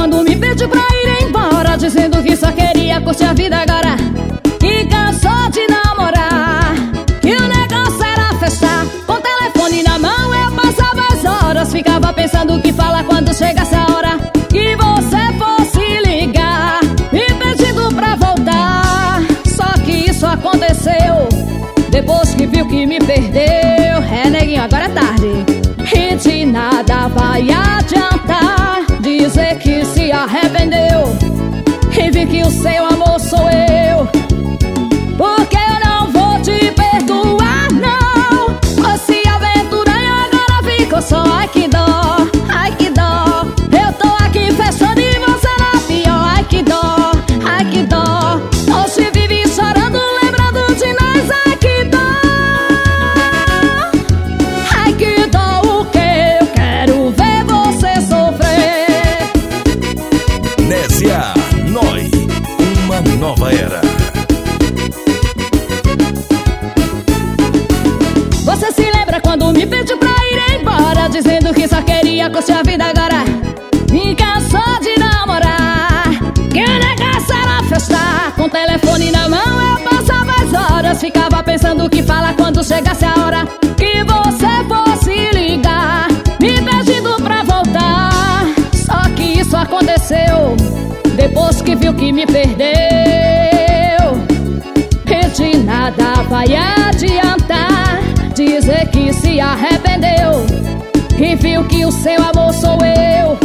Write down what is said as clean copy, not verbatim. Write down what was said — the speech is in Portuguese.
quando me pediu pra ir embora, dizendo que só queria curtir a vida agora, que cansou de namorar, que o negócio era fechar. Com o telefone na mão eu passava as horas, ficava pensando o que falar quando chegasse a hora que você fosse ligar, me pedindo pra voltar. Só que isso aconteceu depois que viu que me perdeu. É, neguinho, agora é tarde, e de nada vai adiantar dizer que se arrependeu e vi que o seu amor sou eu. Porque eu não vou te perdoar, não. Você aventura e agora ficou só. Ai que dó, ai que dó. Eu tô aqui fechando e você na pior. Ai que dó, ai que dó. Hoje vive chorando, lembrando de nós. Ai que dó, ai que dó. O que eu quero ver você sofrer. Nésia Noi, uma nova era. Você se lembra quando me pediu pra ir embora, dizendo que só queria curtir a vida agora, me cansou de namorar, que o negócio era festar. Com o telefone na mão eu passava as horas, ficava pensando o que falar quando chegasse a hora que você fosse ligar, me pedindo pra voltar. Só que isso aconteceu depois que viu que me perdeu, e de nada vai adiantar dizer que se arrependeu e viu que o seu amor sou eu.